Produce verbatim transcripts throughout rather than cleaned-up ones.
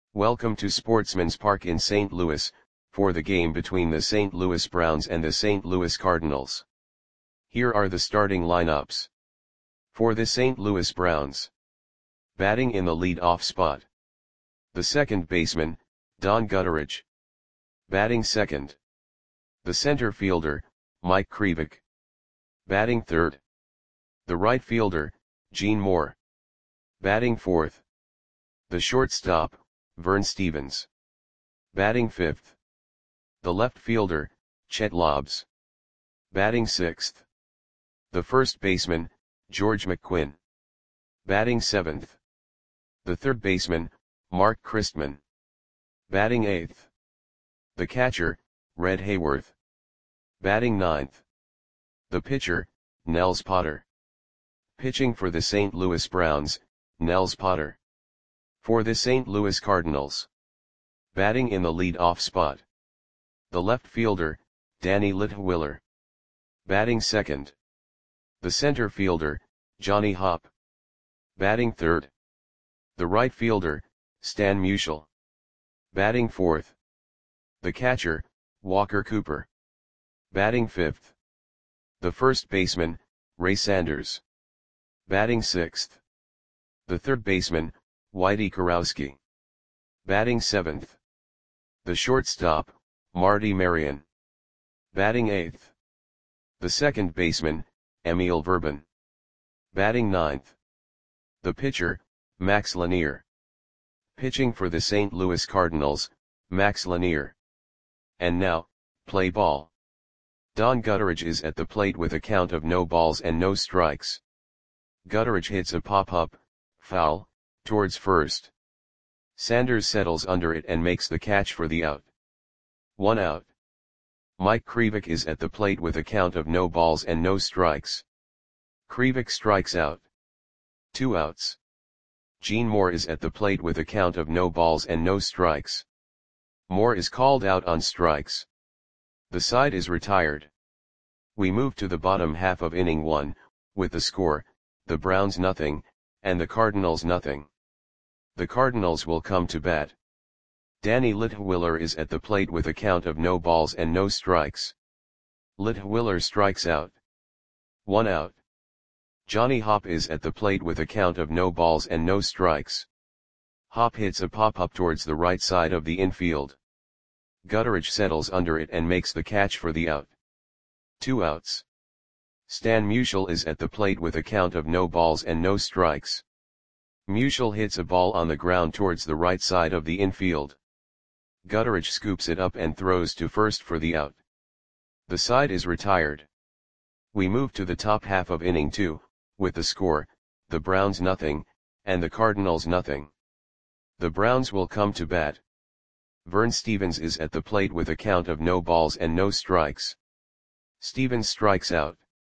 Welcome to Sportsman's Park in Saint Louis, for the game between the Saint Louis Browns and the Saint Louis Cardinals. Here are the starting lineups. For the Saint Louis Browns. Batting in the lead-off spot. The second baseman, Don Gutteridge. Batting second. The center fielder, Mike Krivik. Batting third. The right fielder, Gene Moore. Batting fourth. The shortstop, Vern Stephens. Batting fifth. The left fielder, Chet Lobbs. Batting sixth. The first baseman, George McQuinn. Batting seventh. The third baseman, Mark Christman. Batting eighth. The catcher, Red Hayworth. Batting ninth. The pitcher, Nels Potter. Pitching for the Saint Louis Browns, Nels Potter. For the Saint Louis Cardinals. Batting in the lead-off spot. The left fielder, Danny Litwiller. Batting second. The center fielder, Johnny Hopp. Batting third. The right fielder, Stan Musial. Batting fourth. The catcher, Walker Cooper. Batting fifth. The first baseman, Ray Sanders. Batting sixth. The third baseman, Whitey Kurowski. Batting seventh. The shortstop, Marty Marion. Batting eighth. The second baseman, Emil Verban. Batting ninth. The pitcher, Max Lanier. Pitching for the Saint Louis Cardinals, Max Lanier. And now, play ball. Don Gutteridge is at the plate with a count of no balls and no strikes. Gutteridge hits a pop-up, foul, towards first. Sanders settles under it and makes the catch for the out. One out. Mike Krivik is at the plate with a count of no balls and no strikes. Krivik strikes out. Two outs. Gene Moore is at the plate with a count of no balls and no strikes. Moore is called out on strikes. The side is retired. We move to the bottom half of inning one, with the score, the Browns nothing, and the Cardinals nothing. The Cardinals will come to bat. Danny Litwiller is at the plate with a count of no balls and no strikes. Litwiller strikes out. One out. Johnny Hopp is at the plate with a count of no balls and no strikes. Hopp hits a pop-up towards the right side of the infield. Gutteridge settles under it and makes the catch for the out. Two outs. Stan Musial is at the plate with a count of no balls and no strikes. Musial hits a ball on the ground towards the right side of the infield. Gutteridge scoops it up and throws to first for the out. The side is retired. We move to the top half of inning two, with the score, the Browns nothing, and the Cardinals nothing. The Browns will come to bat. Vern Stephens is at the plate with a count of no balls and no strikes. Stephens strikes out.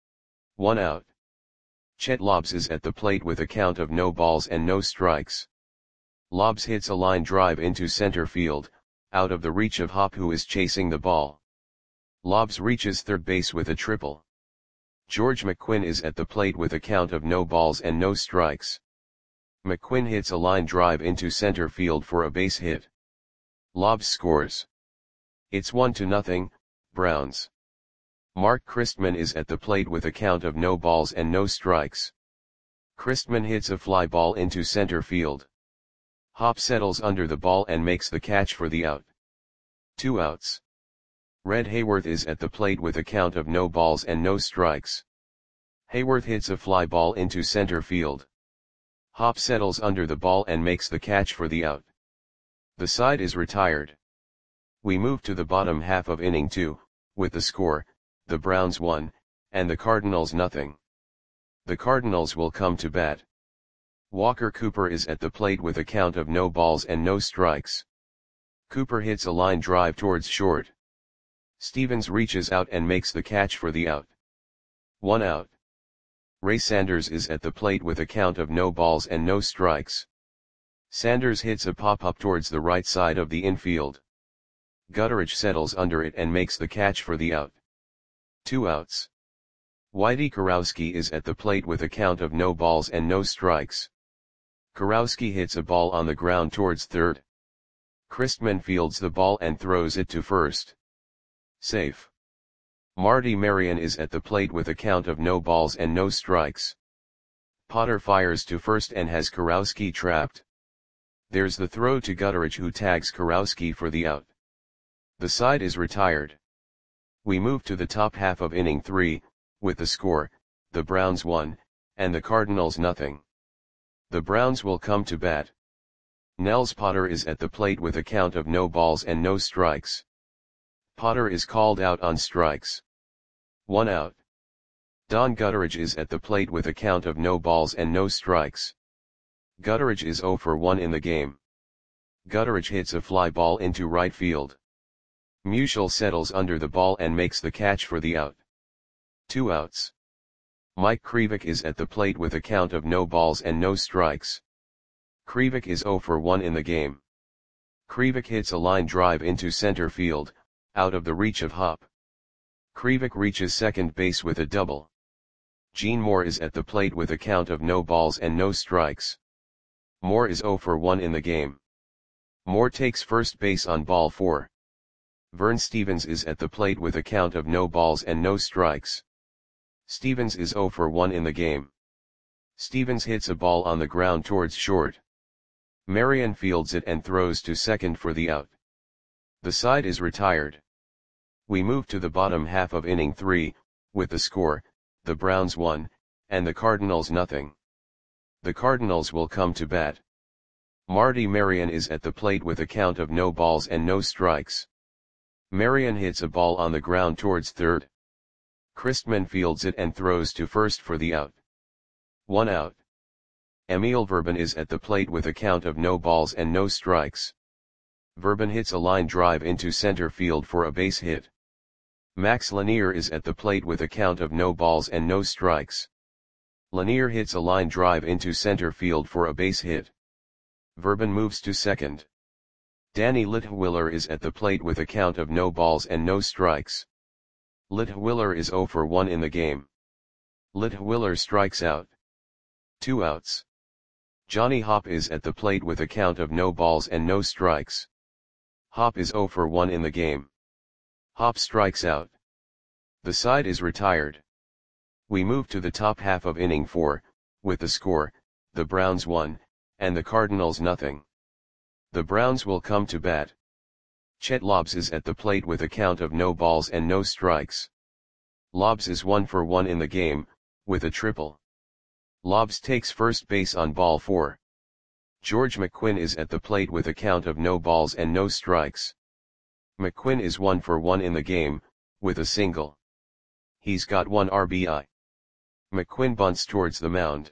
One out. Chet Lobbs is at the plate with a count of no balls and no strikes. Lobbs hits a line drive into center field, out of the reach of Hopp, who is chasing the ball. Lobbs reaches third base with a triple. George McQuinn is at the plate with a count of no balls and no strikes. McQuinn hits a line drive into center field for a base hit. Lobbs scores. It's one to nothing, Browns. Mark Christman is at the plate with a count of no balls and no strikes. Christman hits a fly ball into center field. Hopp settles under the ball and makes the catch for the out. Two outs. Red Hayworth is at the plate with a count of no balls and no strikes. Hayworth hits a fly ball into center field. Hopp settles under the ball and makes the catch for the out. The side is retired. We move to the bottom half of inning two, with the score, the Browns one, and the Cardinals nothing. The Cardinals will come to bat. Walker Cooper is at the plate with a count of no balls and no strikes. Cooper hits a line drive towards short. Stephens reaches out and makes the catch for the out. One out. Ray Sanders is at the plate with a count of no balls and no strikes. Sanders hits a pop-up towards the right side of the infield. Gutteridge settles under it and makes the catch for the out. Two outs. Whitey Kurowski is at the plate with a count of no balls and no strikes. Kurowski hits a ball on the ground towards third. Christman fields the ball and throws it to first. Safe. Marty Marion is at the plate with a count of no balls and no strikes. Potter fires to first and has Kurowski trapped. There's the throw to Gutteridge, who tags Kurowski for the out. The side is retired. We move to the top half of inning three, with the score, the Browns one, and the Cardinals nothing. The Browns will come to bat. Nels Potter is at the plate with a count of no balls and no strikes. Potter is called out on strikes. One out. Don Gutteridge is at the plate with a count of no balls and no strikes. Gutteridge is oh for one in the game. Gutteridge hits a fly ball into right field. Musial settles under the ball and makes the catch for the out. Two outs. Mike Krivik is at the plate with a count of no balls and no strikes. Krivik is oh for one in the game. Krivik hits a line drive into center field, out of the reach of Hop. Krivik reaches second base with a double. Gene Moore is at the plate with a count of no balls and no strikes. Moore is oh for one in the game. Moore takes first base on ball four. Vern Stevens is at the plate with a count of no balls and no strikes. Stevens is oh for one in the game. Stevens hits a ball on the ground towards short. Marion fields it and throws to second for the out. The side is retired. We move to the bottom half of inning three, with the score, the Browns one, and the Cardinals nothing. The Cardinals will come to bat. Marty Marion is at the plate with a count of no balls and no strikes. Marion hits a ball on the ground towards third. Christman fields it and throws to first for the out. One out. Emil Verban is at the plate with a count of no balls and no strikes. Verban hits a line drive into center field for a base hit. Max Lanier is at the plate with a count of no balls and no strikes. Lanier hits a line drive into center field for a base hit. Verban moves to second. Danny Litwiller is at the plate with a count of no balls and no strikes. Litwiller is oh for one in the game. Litwiller strikes out. Two outs. Johnny Hop is at the plate with a count of no balls and no strikes. Hop is oh for one in the game. Hop strikes out. The side is retired. We move to the top half of inning four, with the score, the Browns one, and the Cardinals nothing. The Browns will come to bat. Chet Lobbs is at the plate with a count of no balls and no strikes. Lobbs is one for one in the game, with a triple. Lobbs takes first base on ball four. George McQuinn is at the plate with a count of no balls and no strikes. McQuinn is one for one in the game, with a single. He's got one R B I. McQuinn bunts towards the mound.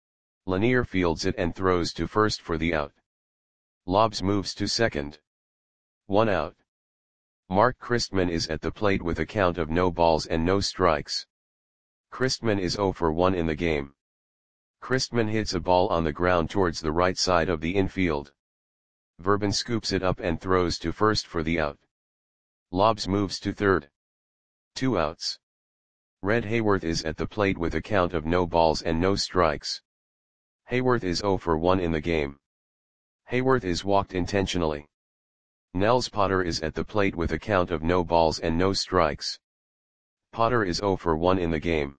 Lanier fields it and throws to first for the out. Lobbs moves to second. One out. Mark Christman is at the plate with a count of no balls and no strikes. Christman is oh for one in the game. Christman hits a ball on the ground towards the right side of the infield. Verban scoops it up and throws to first for the out. Lobbs moves to third. Two outs. Red Hayworth is at the plate with a count of no balls and no strikes. Hayworth is oh for one in the game. Hayworth is walked intentionally. Nels Potter is at the plate with a count of no balls and no strikes. Potter is oh for one in the game.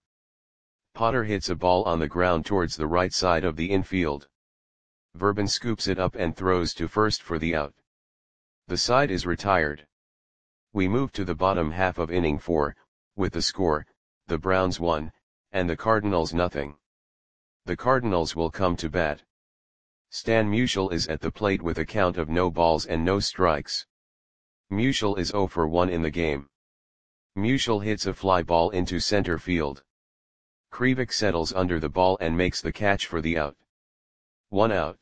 Potter hits a ball on the ground towards the right side of the infield. Verban scoops it up and throws to first for the out. The side is retired. We move to the bottom half of inning four, with the score, the Browns one, and the Cardinals nothing. The Cardinals will come to bat. Stan Musial is at the plate with a count of no balls and no strikes. Musial is oh for one in the game. Musial hits a fly ball into center field. Krivik settles under the ball and makes the catch for the out. One out.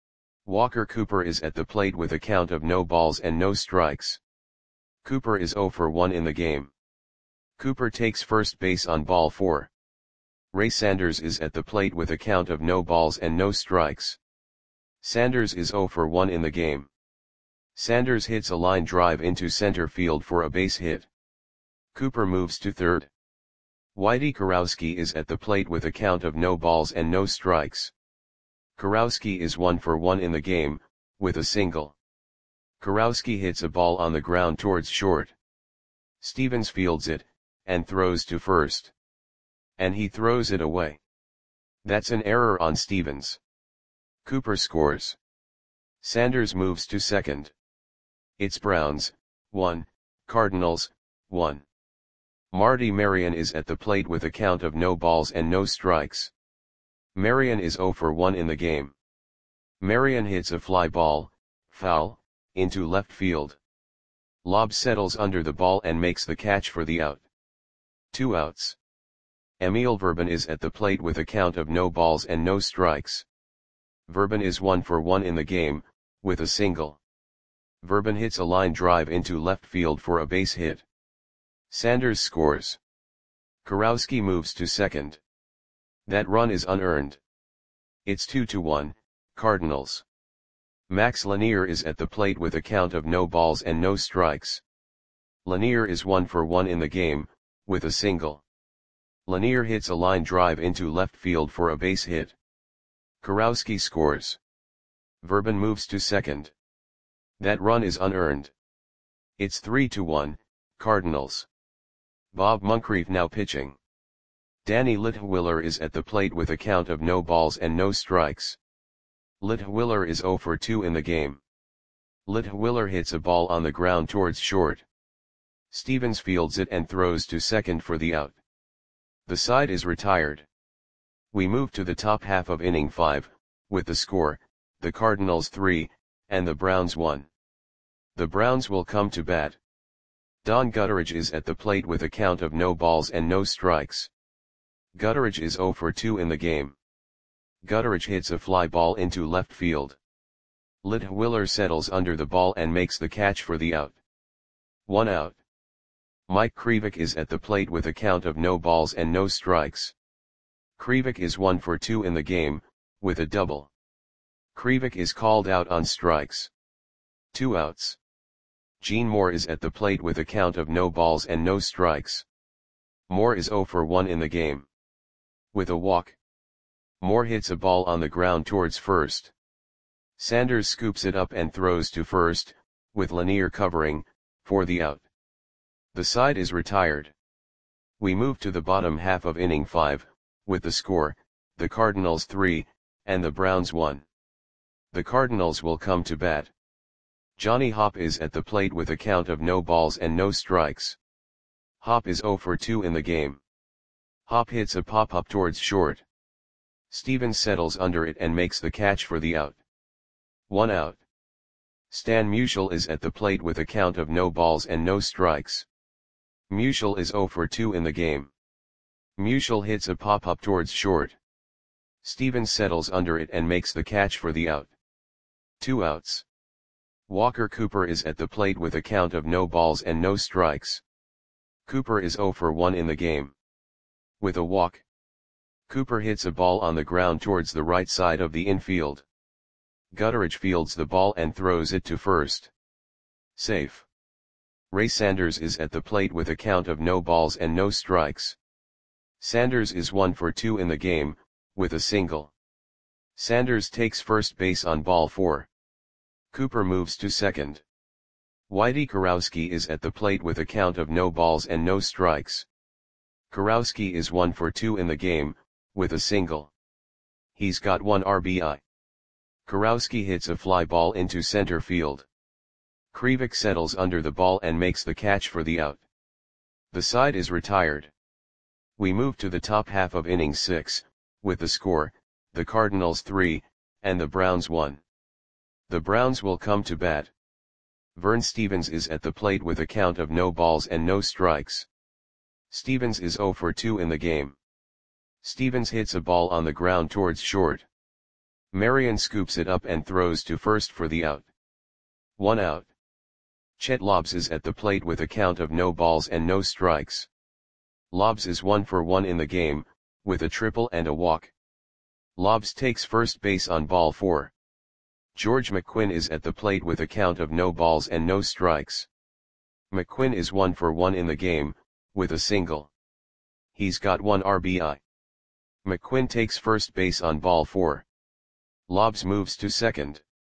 Walker Cooper is at the plate with a count of no balls and no strikes. Cooper is oh for one in the game. Cooper takes first base on ball four. Ray Sanders is at the plate with a count of no balls and no strikes. Sanders is oh for one in the game. Sanders hits a line drive into center field for a base hit. Cooper moves to third. Whitey Kurowski is at the plate with a count of no balls and no strikes. Kurowski is one for one in the game, with a single. Kurowski hits a ball on the ground towards short. Stevens fields it, and throws to first. And he throws it away. That's an error on Stevens. Cooper scores. Sanders moves to second. It's Browns, one, Cardinals, one. Marty Marion is at the plate with a count of no balls and no strikes. Marion is zero for one in the game. Marion hits a fly ball, foul, into left field. Lobb settles under the ball and makes the catch for the out. Two outs. Emil Verban is at the plate with a count of no balls and no strikes. Verban is one for one in the game, with a single. Verban hits a line drive into left field for a base hit. Sanders scores. Kurowski moves to second. That run is unearned. It's two to one, Cardinals. Max Lanier is at the plate with a count of no balls and no strikes. Lanier is one for one in the game, with a single. Lanier hits a line drive into left field for a base hit. Kurowski scores. Verban moves to second. That run is unearned. It's three to one, Cardinals. Bob Moncrief now pitching. Danny Litwiller is at the plate with a count of no balls and no strikes. Litwiller is zero for two in the game. Litwiller hits a ball on the ground towards short. Stevens fields it and throws to second for the out. The side is retired. We move to the top half of inning five, with the score, the Cardinals three, and the Browns one. The Browns will come to bat. Don Gutteridge is at the plate with a count of no balls and no strikes. Gutteridge is zero for two in the game. Gutteridge hits a fly ball into left field. Litwiller settles under the ball and makes the catch for the out. One out. Mike Krivik is at the plate with a count of no balls and no strikes. Krivik is one for two in the game, with a double. Krivik is called out on strikes. Two outs. Gene Moore is at the plate with a count of no balls and no strikes. Moore is zero for one in the game. With a walk. Moore hits a ball on the ground towards first. Sanders scoops it up and throws to first, with Lanier covering, for the out. The side is retired. We move to the bottom half of inning five, with the score, the Cardinals three, and the Browns one. The Cardinals will come to bat. Johnny Hopp is at the plate with a count of no balls and no strikes. Hopp is zero for two in the game. Hopp hits a pop-up towards short. Stevens settles under it and makes the catch for the out. One out. Stan Musial is at the plate with a count of no balls and no strikes. Musial is zero for two in the game. Musial hits a pop-up towards short. Stevens settles under it and makes the catch for the out. Two outs. Walker Cooper is at the plate with a count of no balls and no strikes. Cooper is zero for one in the game. With a walk. Cooper hits a ball on the ground towards the right side of the infield. Gutteridge fields the ball and throws it to first. Safe. Ray Sanders is at the plate with a count of no balls and no strikes. Sanders is one for two in the game, with a single. Sanders takes first base on ball four. Cooper moves to second. Whitey Kurowski is at the plate with a count of no balls and no strikes. Kurowski is one for two in the game, with a single. He's got one R B I. Kurowski hits a fly ball into center field. Krivik settles under the ball and makes the catch for the out. The side is retired. We move to the top half of inning six, with the score, the Cardinals three, and the Browns one. The Browns will come to bat. Vern Stevens is at the plate with a count of no balls and no strikes. Stevens is zero for two in the game. Stevens hits a ball on the ground towards short. Marion scoops it up and throws to first for the out. One out. Chet Lobbs is at the plate with a count of no balls and no strikes. Lobbs is one for one in the game, with a triple and a walk. Lobbs takes first base on ball four. George McQuinn is at the plate with a count of no balls and no strikes. McQuinn is one for one in the game, with a single. He's got one R B I. McQuinn takes first base on ball four. Lobbs moves to second.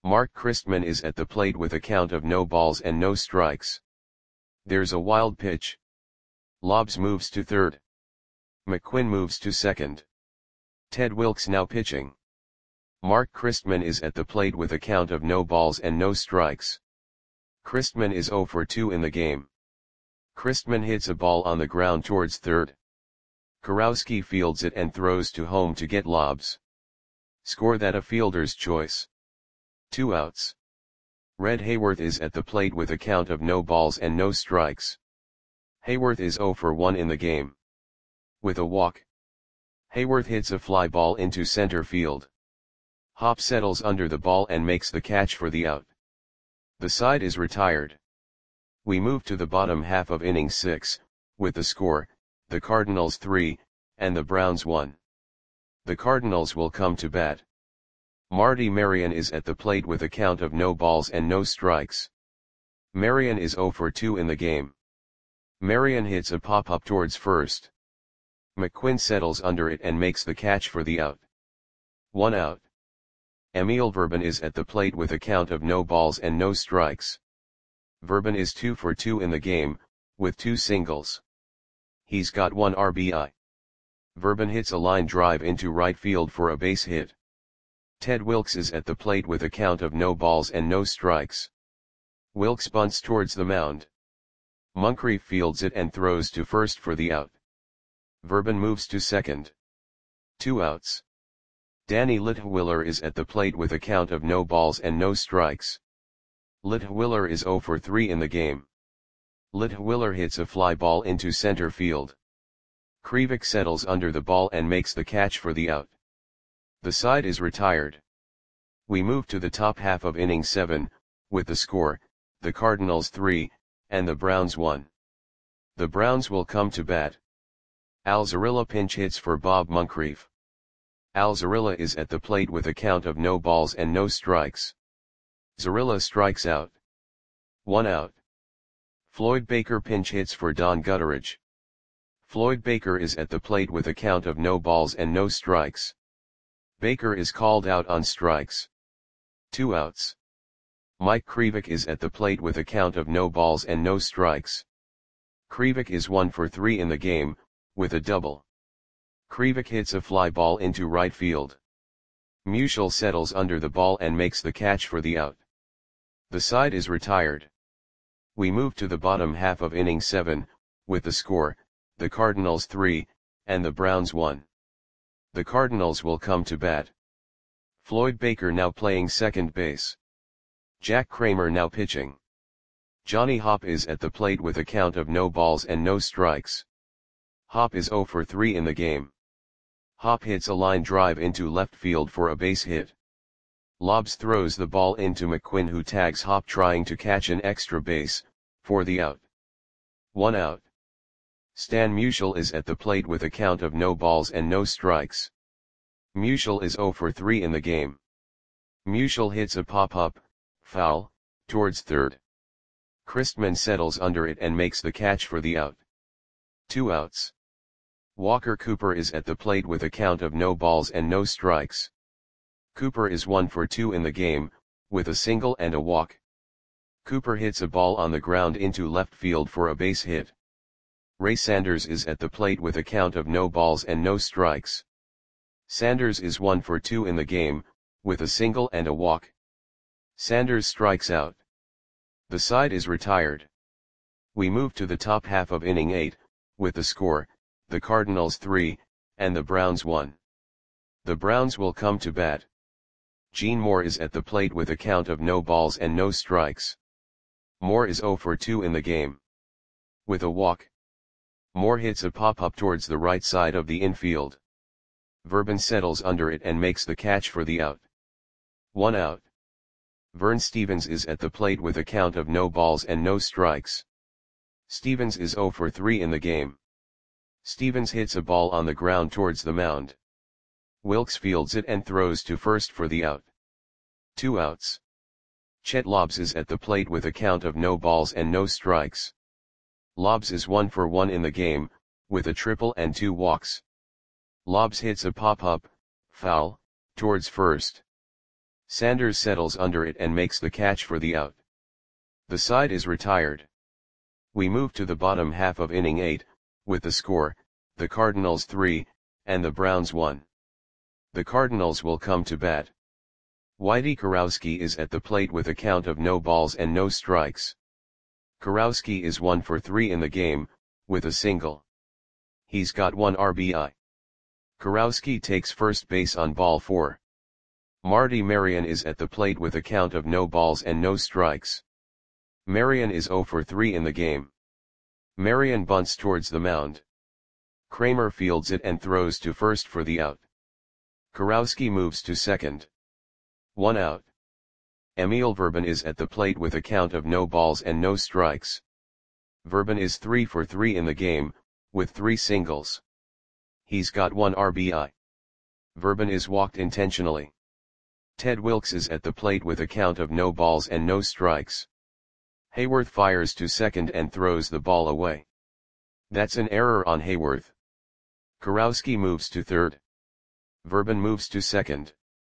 Mark Christman is at the plate with a count of no balls and no strikes. There's a wild pitch. Lobbs moves to third. McQuinn moves to second. Ted Wilks now pitching. Mark Christman is at the plate with a count of no balls and no strikes. Christman is oh for two in the game. Christman hits a ball on the ground towards third. Kurowski fields it and throws to home to get Lobbs. Score that a fielder's choice. Two outs. Red Hayworth is at the plate with a count of no balls and no strikes. Hayworth is oh for one in the game. With a walk. Hayworth hits a fly ball into center field. Hop settles under the ball and makes the catch for the out. The side is retired. We move to the bottom half of inning six, with the score, the Cardinals three, and the Browns one. The Cardinals will come to bat. Marty Marion is at the plate with a count of no balls and no strikes. Marion is oh for two in the game. Marion hits a pop-up towards first. McQuinn settles under it and makes the catch for the out. One out. Emil Verban is at the plate with a count of no balls and no strikes. Verban is two for two in the game, with two singles. He's got one R B I. Verban hits a line drive into right field for a base hit. Ted Wilks is at the plate with a count of no balls and no strikes. Wilks bunts towards the mound. Moncrief fields it and throws to first for the out. Verban moves to second. Two outs. Danny Litwiller is at the plate with a count of no balls and no strikes. Litwiller is oh for three in the game. Litwiller hits a fly ball into center field. Krivik settles under the ball and makes the catch for the out. The side is retired. We move to the top half of inning seven, with the score, the Cardinals three, and the Browns one. The Browns will come to bat. Al Zarilla pinch hits for Bob Moncrief. Al Zarilla is at the plate with a count of no balls and no strikes. Zarilla strikes out. One out. Floyd Baker pinch hits for Don Gutteridge. Floyd Baker is at the plate with a count of no balls and no strikes. Baker is called out on strikes. Two outs. Mike Krivik is at the plate with a count of no balls and no strikes. Krivik is one for three in the game, with a double. Krivik hits a fly ball into right field. Musial settles under the ball and makes the catch for the out. The side is retired. We move to the bottom half of inning seven, with the score, the Cardinals three, and the Browns one. The Cardinals will come to bat. Floyd Baker now playing second base. Jack Kramer now pitching. Johnny Hopp is at the plate with a count of no balls and no strikes. Hopp is oh for three in the game. Hopp hits a line drive into left field for a base hit. Lobbs throws the ball into McQuinn, who tags Hopp trying to catch an extra base, for the out. One out. Stan Musial is at the plate with a count of no balls and no strikes. Musial is oh for three in the game. Musial hits a pop-up, foul, towards third. Christman settles under it and makes the catch for the out. Two outs. Walker Cooper is at the plate with a count of no balls and no strikes. Cooper is one for two in the game, with a single and a walk. Cooper hits a ball on the ground into left field for a base hit. Ray Sanders is at the plate with a count of no balls and no strikes. Sanders is one for two in the game, with a single and a walk. Sanders strikes out. The side is retired. We move to the top half of inning eight, with the score, the Cardinals three, and the Browns one. The Browns will come to bat. Gene Moore is at the plate with a count of no balls and no strikes. Moore is oh for two in the game. With a walk. Moore hits a pop-up towards the right side of the infield. Verban settles under it and makes the catch for the out. One out. Vern Stevens is at the plate with a count of no balls and no strikes. Stevens is oh for three in the game. Stevens hits a ball on the ground towards the mound. Wilks fields it and throws to first for the out. Two outs. Chet Lobbs is at the plate with a count of no balls and no strikes. Lobbs is one for one in the game, with a triple and two walks. Lobbs hits a pop-up, foul, towards first. Sanders settles under it and makes the catch for the out. The side is retired. We move to the bottom half of inning eight, with the score, the Cardinals three, and the Browns one. The Cardinals will come to bat. Whitey Kurowski is at the plate with a count of no balls and no strikes. Kurowski is one for three in the game, with a single. He's got one R B I. Kurowski takes first base on ball four. Marty Marion is at the plate with a count of no balls and no strikes. Marion is zero for three in the game. Marion bunts towards the mound. Kramer fields it and throws to first for the out. Kurowski moves to second. One out. Emil Verban is at the plate with a count of no balls and no strikes. Verban is three for three in the game, with three singles. He's got one R B I. Verban is walked intentionally. Ted Wilkes is at the plate with a count of no balls and no strikes. Hayworth fires to second and throws the ball away. That's an error on Hayworth. Kurowski moves to third. Verban moves to second.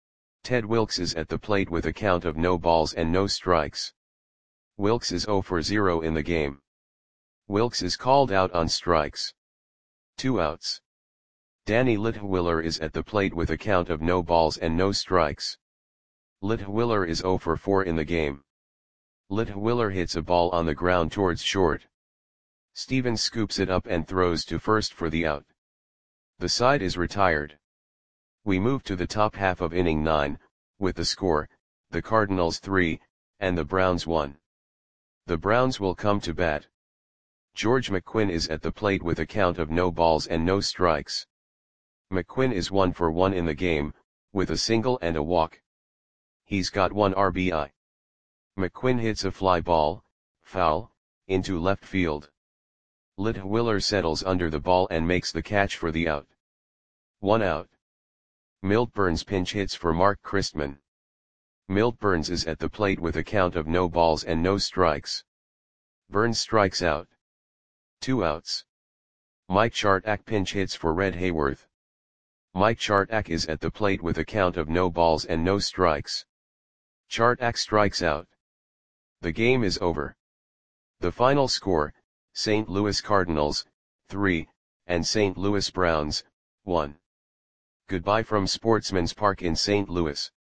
Ted Wilkes is at the plate with a count of no balls and no strikes. Wilkes is zero for zero in the game. Wilkes is called out on strikes. Two outs. Danny Litwiller is at the plate with a count of no balls and no strikes. Litwiller is zero for four in the game. Litwiller hits a ball on the ground towards short. Stevens scoops it up and throws to first for the out. The side is retired. We move to the top half of inning nine, with the score, the Cardinals three, and the Browns one. The Browns will come to bat. George McQuinn is at the plate with a count of no balls and no strikes. McQuinn is one for one in the game, with a single and a walk. He's got one R B I. McQuinn hits a fly ball, foul, into left field. Litwiller settles under the ball and makes the catch for the out. One out. Milt Burns pinch hits for Mark Christman. Milt Burns is at the plate with a count of no balls and no strikes. Burns strikes out. Two outs. Mike Chartak pinch hits for Red Hayworth. Mike Chartak is at the plate with a count of no balls and no strikes. Chartak strikes out. The game is over. The final score, Saint Louis Cardinals, three, and Saint Louis Browns, one. Goodbye from Sportsman's Park in Saint Louis.